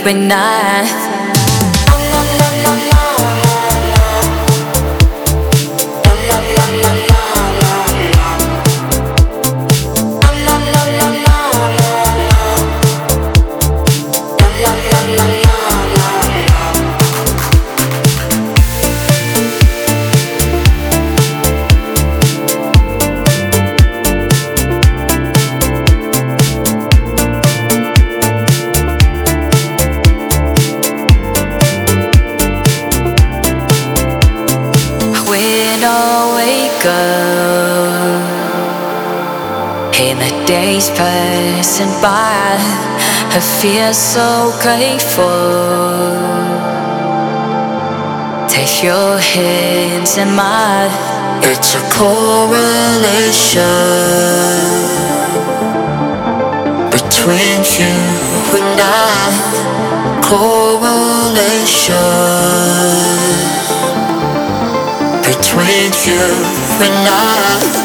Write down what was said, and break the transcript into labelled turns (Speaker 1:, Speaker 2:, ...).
Speaker 1: and I. When I wake up and the days passing by, I feel so grateful. Take your hands in mine. It's a correlation between you and I. Correlation between you and I.